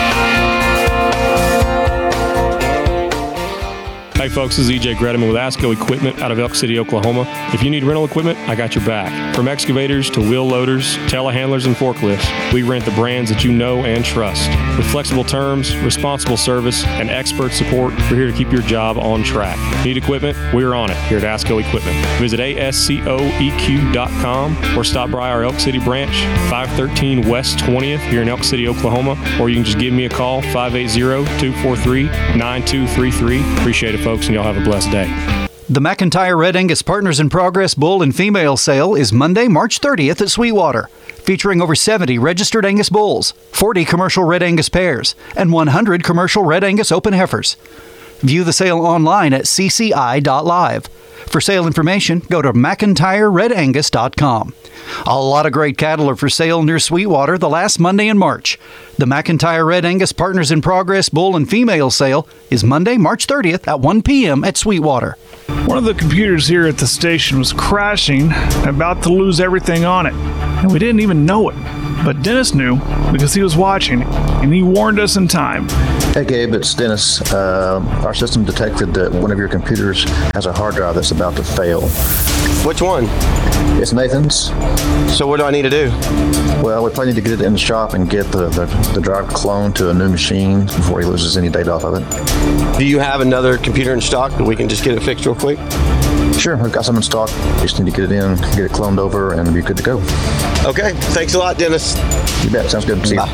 Hey folks, this is E J Gredeman with ASCO Equipment out of Elk City, Oklahoma. If you need rental equipment, I got your back. From excavators to wheel loaders, telehandlers, and forklifts, we rent the brands that you know and trust. With flexible terms, responsible service, and expert support, we're here to keep your job on track. Need equipment? We're on it here at ASCO Equipment. Visit A S C O E Q dot com or stop by our Elk City branch, five thirteen West twentieth here in Elk City, Oklahoma, or you can just give me a call, five eight zero, two four three, nine two three three. Appreciate it, folks, and y'all have a blessed day. The McIntyre Red Angus Partners in Progress Bull and Female Sale is Monday, March thirtieth at Sweetwater, featuring over seventy registered Angus bulls, forty commercial Red Angus pairs, and one hundred commercial Red Angus open heifers. View the sale online at c c i dot live. For sale information, go to mcintyre red angus dot com. A lot of great cattle are for sale near Sweetwater the last Monday in March. The McIntyre Red Angus Partners in Progress Bull and Female Sale is Monday, March thirtieth at one p.m. at Sweetwater. One of the computers here at the station was crashing, about to lose everything on it, and we didn't even know it. But Dennis knew because he was watching, and he warned us in time. Hey Gabe, it's Dennis. Uh, our system detected that one of your computers has a hard drive that's about to fail. Which one? It's Nathan's. So what do I need to do? Well, we probably need to get it in the shop and get the, the, the drive cloned to a new machine before he loses any data off of it. Do you have another computer in stock that we can just get it fixed real quick? Sure, we've got some in stock. We just need to get it in, get it cloned over, and be good to go. Okay, thanks a lot, Dennis. You bet, sounds good. See you.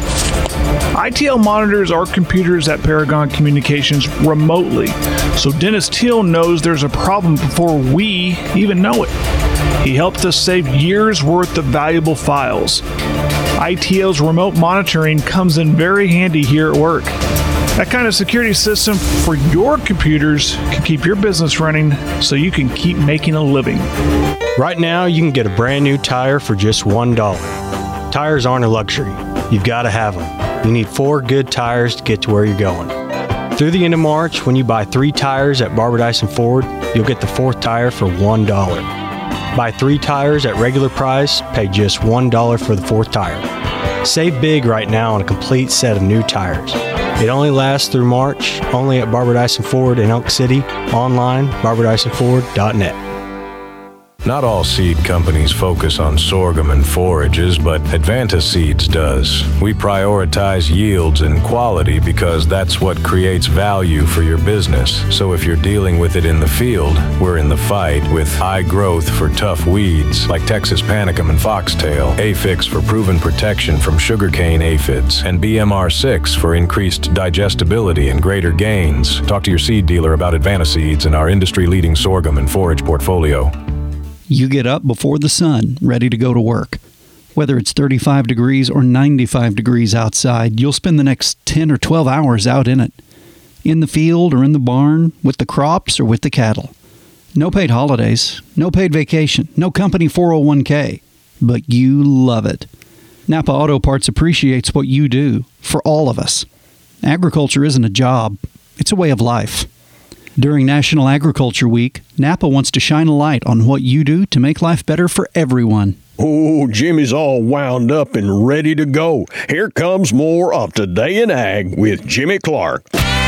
I T L monitors our computers at Paragon Communications remotely, so Dennis Teal knows there's a problem before we even know it. He helped us save years' worth of valuable files. I T L's remote monitoring comes in very handy here at work. That kind of security system for your computers can keep your business running so you can keep making a living. Right now, you can get a brand new tire for just one dollar. Tires aren't a luxury. You've got to have them. You need four good tires to get to where you're going. Through the end of March, when you buy three tires at Barbara Dyson Ford, you'll get the fourth tire for one dollar. Buy three tires at regular price, pay just one dollar for the fourth tire. Save big right now on a complete set of new tires. It only lasts through March, only at Barbara Dyson Ford in Elk City, online, barbara dyson ford dot net. Not all seed companies focus on sorghum and forages, but Advanta Seeds does. We prioritize yields and quality because that's what creates value for your business. So if you're dealing with it in the field, we're in the fight with high growth for tough weeds like Texas panicum and foxtail, Afix for proven protection from sugarcane aphids, and B M R six for increased digestibility and greater gains. Talk to your seed dealer about Advanta Seeds and our industry-leading sorghum and forage portfolio. You get up before the sun, ready to go to work. Whether it's thirty-five degrees or ninety-five degrees outside, you'll spend the next ten or twelve hours out in it. In the field or in the barn, with the crops or with the cattle. No paid holidays, no paid vacation, no company four oh one k, but you love it. Napa Auto Parts appreciates what you do for all of us. Agriculture isn't a job, it's a way of life. During National Agriculture Week, Napa wants to shine a light on what you do to make life better for everyone. Oh, Jimmy's all wound up and ready to go. Here comes more of Today in Ag with Jimmy Clark.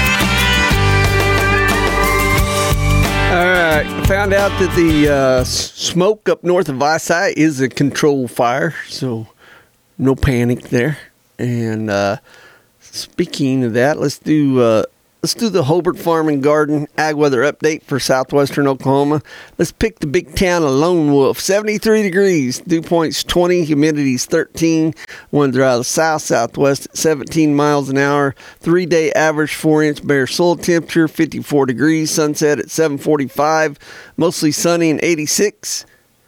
All right, found out that the uh, smoke up north of Visay is a controlled fire, so no panic there. And uh, speaking of that, let's do uh, let's do the Hobart Farm and Garden ag weather update for southwestern Oklahoma. Let's pick the big town of Lone Wolf. seventy-three degrees, dew point's twenty, humidity's thirteen. Winds are out of the south southwest at seventeen miles an hour. Three-day average four-inch bare soil temperature, fifty-four degrees. Sunset at seven forty-five. Mostly sunny and eighty-six.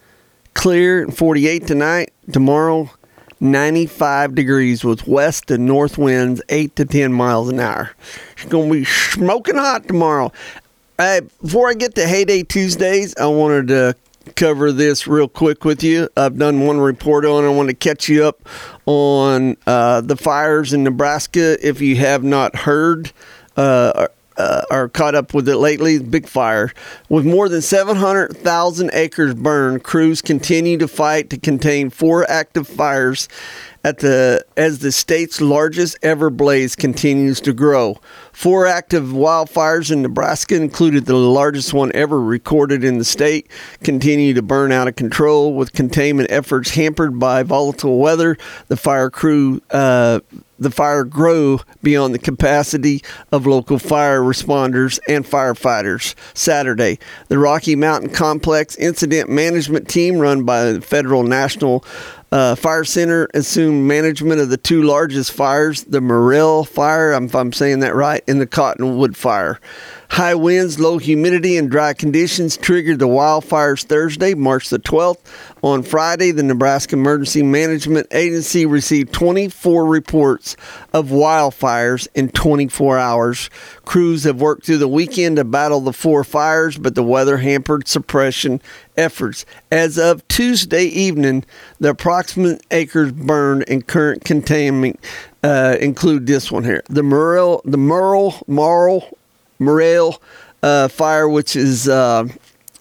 Clear and forty-eight tonight. Tomorrow, ninety-five degrees with west and north winds, eight to ten miles an hour. It's going to be smoking hot tomorrow. Hey, before I get to Heyday Tuesdays, I wanted to cover this real quick with you. I've done one report on it. I want to catch you up on uh, the fires in Nebraska. If you have not heard uh, uh, or caught up with it lately, big fire. With more than seven hundred thousand acres burned, crews continue to fight to contain four active fires at the as the state's largest ever blaze continues to grow. Four active wildfires in Nebraska, included the largest one ever recorded in the state, continue to burn out of control, with containment efforts hampered by volatile weather. The fire crew, uh, the fire grew beyond the capacity of local fire responders and firefighters. Saturday, the Rocky Mountain Complex Incident Management Team, run by the Federal National Uh, Fire Center, assumed management of the two largest fires, the Morrell Fire, if I'm saying that right, and the Cottonwood Fire. High winds, low humidity, and dry conditions triggered the wildfires Thursday, March the twelfth. On Friday, the Nebraska Emergency Management Agency received twenty-four reports of wildfires in twenty-four hours. Crews have worked through the weekend to battle the four fires, but the weather hampered suppression efforts. As of Tuesday evening, the approximate acres burned and current containment uh, include this one here. The Morrell, the Morrell, Morrell, Morrell uh, fire, which is, uh,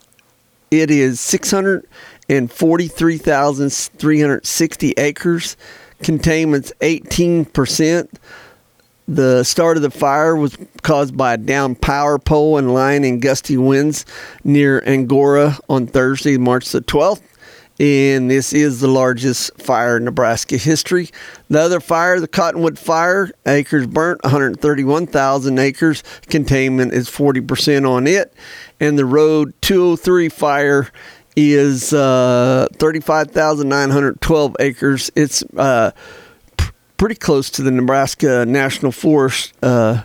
it is six hundred forty-three thousand three hundred sixty acres. Containment's eighteen percent. The start of the fire was caused by a downed power pole and line and gusty winds near Angora on Thursday, March the twelfth. And this is the largest fire in Nebraska history. The other fire, the Cottonwood Fire, acres burnt, one hundred thirty-one thousand acres. Containment is forty percent on it. And the Road two oh three Fire is uh, thirty-five thousand nine hundred twelve acres. It's uh, p- pretty close to the Nebraska National Forest, uh,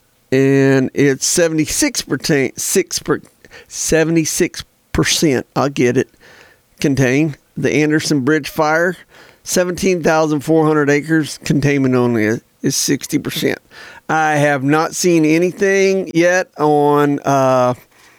and it's seventy-six percent, six per, seventy-six percent, I'll get it, contained. The Anderson Bridge Fire, seventeen thousand four hundred acres, containment only is, is sixty percent. I have not seen anything yet on uh,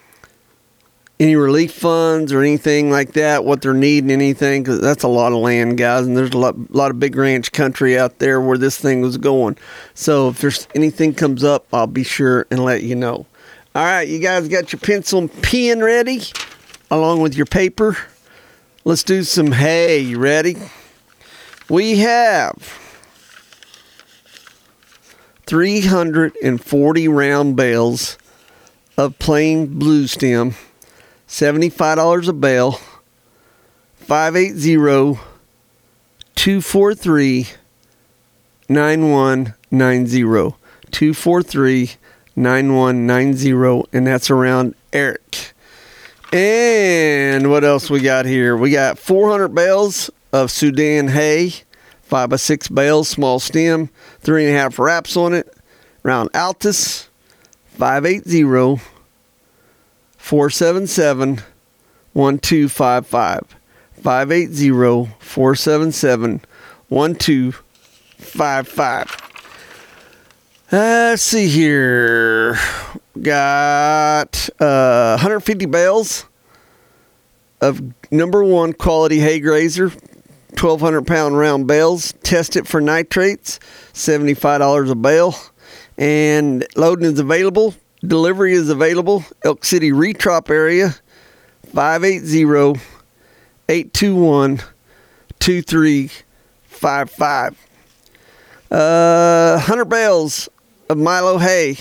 any relief funds or anything like that, what they're needing, anything, because that's a lot of land, guys, and there's a lot, lot of big ranch country out there where this thing was going. So if there's anything comes up, I'll be sure and let you know. All right, you guys got your pencil and pen ready, along with your paper. Let's do some hay. You ready? We have three hundred forty round bales of plain blue stem, seventy-five dollars a bale, five eight zero, two four three, nine one nine zero. two four three, nine one nine zero, and that's around Eric. And what else we got here? We got four hundred bales of Sudan hay, five by six bales, small stem, three and a half wraps on it. Round Altus, five eight zero, four seven seven, one two five five. five eight zero, four seven seven, one two five five. Uh, let's see here. Got uh, one hundred fifty bales of number one quality hay grazer, twelve hundred pound round bales. Test it for nitrates, seventy-five dollars a bale. And loading is available. Delivery is available. Elk City Retrop area, five eight zero, eight two one, two three five five. Uh, one hundred bales of Milo hay.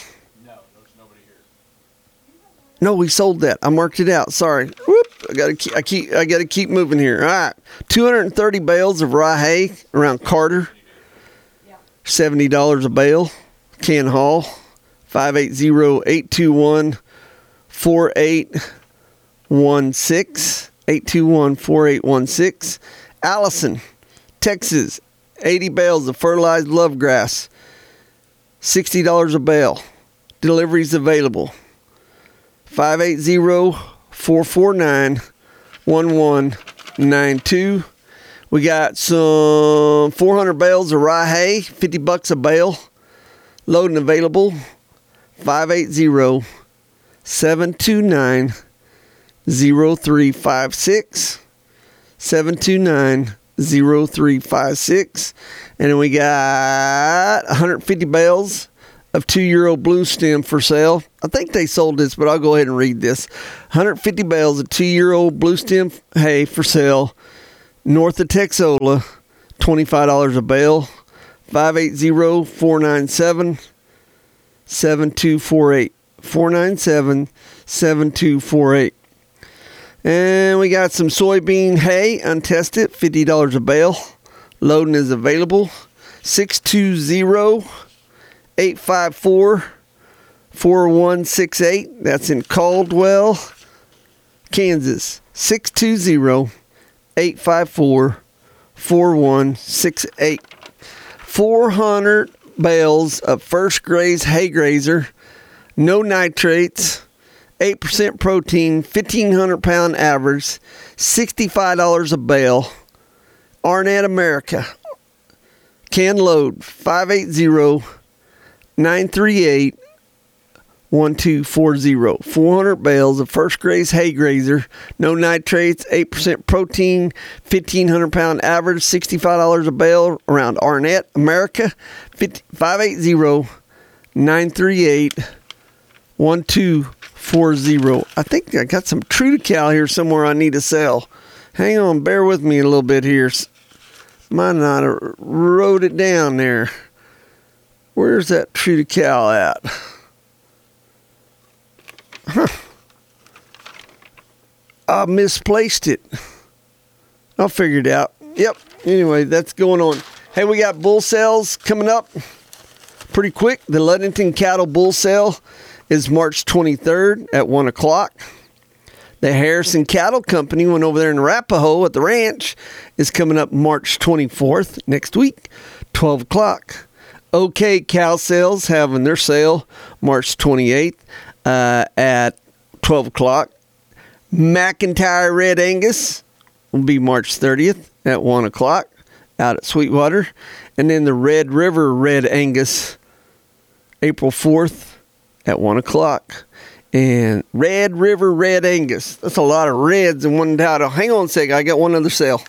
No, we sold that. I marked it out. Sorry. Whoop. I gotta keep. I keep. I gotta keep moving here. All right. two hundred thirty bales of rye hay around Carter. Seventy dollars a bale. Can haul. Five eight zero eight two one four eight one six. Eight two one four eight one six. Allison, Texas. Eighty bales of fertilized love grass. Sixty dollars a bale. Deliveries available. five eight zero four four nine one one nine two. We got some four hundred bales of rye hay, fifty bucks a bale. Loading available. five eight zero seven two nine zero three five six. seven two nine zero three five six. And then we got one hundred fifty bales of two-year-old blue stem for sale. I think they sold this, but I'll go ahead and read this. one hundred fifty bales of two-year-old blue stem hay for sale, north of Texola, twenty-five dollars a bale. five eight zero four nine seven seven two four eight. four nine seven seven two four eight. And we got some soybean hay, untested, fifty dollars a bale. Loading is available. six two zero eight five four four one six eight. That's in Caldwell, Kansas. six two zero eight five four four one six eight. four hundred bales of First Graze hay grazer, no nitrates, eight percent protein, fifteen hundred pound average, sixty-five dollars a bale. Arnett, America. Can load five eight zero nine three eight one two four zero. four hundred bales of First Graze hay grazer, no nitrates, eight percent protein, fifteen hundred pound average, sixty-five dollars a bale around Arnett, America. five eight zero nine three eight one two four zero. I think I got some Triticale here somewhere I need to sell. Hang on, bear with me a little bit here. Might not have wrote it down there. Where's that Triticale at? Huh. I misplaced it. I'll figure it out. Yep. Anyway, that's going on. Hey, we got bull sales coming up pretty quick. The Ludington Cattle Bull Sale is March twenty-third at one o'clock. The Harrison Cattle Company went over there in Arapahoe at the ranch is coming up March twenty-fourth, next week, twelve o'clock. OK Cow Sales having their sale March twenty-eighth uh, at twelve o'clock. McIntyre Red Angus will be March thirtieth at one o'clock out at Sweetwater. And then the Red River Red Angus, April fourth at one o'clock. And Red River Red Angus. That's a lot of reds in one title. Hang on a second. I got one other sale.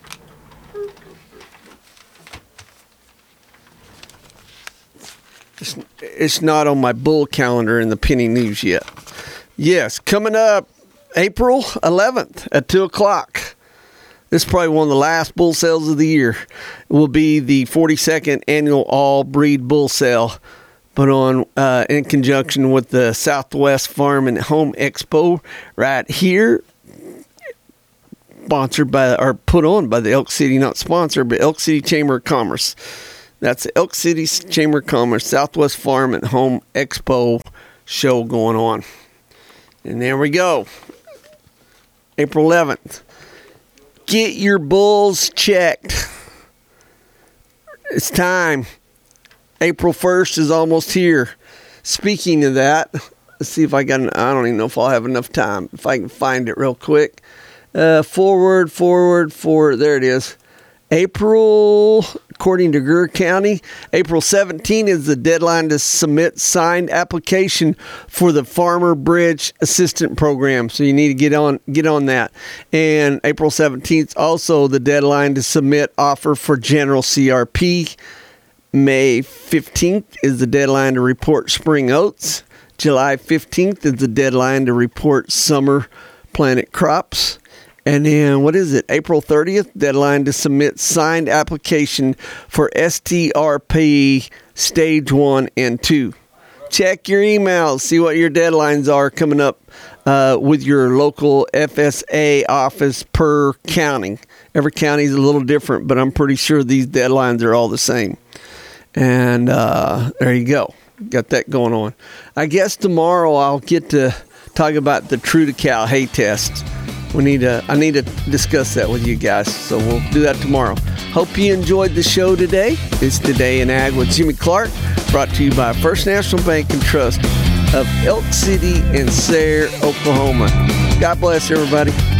It's, it's not on my bull calendar in the penny news yet. Yes, coming up April eleventh at two o'clock. This is probably one of the last bull sales of the year. It will be the forty-second annual all breed bull sale, put on uh, in conjunction with the Southwest Farm and Home Expo right here. Sponsored by, or put on by the Elk City, not sponsored, but Elk City Chamber of Commerce. That's the Elk City Chamber of Commerce, Southwest Farm and Home Expo show going on. And there we go. April eleventh. Get your bulls checked. It's time. April first is almost here. Speaking of that, let's see if I got, I don't even know if I'll have enough time. If I can find it real quick. Uh, forward, forward, forward. There it is. April, according to Greer County, April seventeenth is the deadline to submit signed application for the Farmer Bridge Assistant Program. So you need to get on get on that. And April seventeenth also the deadline to submit offer for General C R P. May fifteenth is the deadline to report spring oats. July fifteenth is the deadline to report summer planted crops. And then, what is it? April thirtieth, deadline to submit signed application for S T R P Stage one and two. Check your emails. See what your deadlines are coming up uh, with your local F S A office per county. Every county is a little different, but I'm pretty sure these deadlines are all the same. And uh, there you go. Got that going on. I guess tomorrow I'll get to talk about the True-to-Cal hay test. We need to. I need to discuss that with you guys, so we'll do that tomorrow. Hope you enjoyed the show today. It's Today in Ag with Jimmy Clark, brought to you by First National Bank and Trust of Elk City and Sayre, Oklahoma. God bless everybody.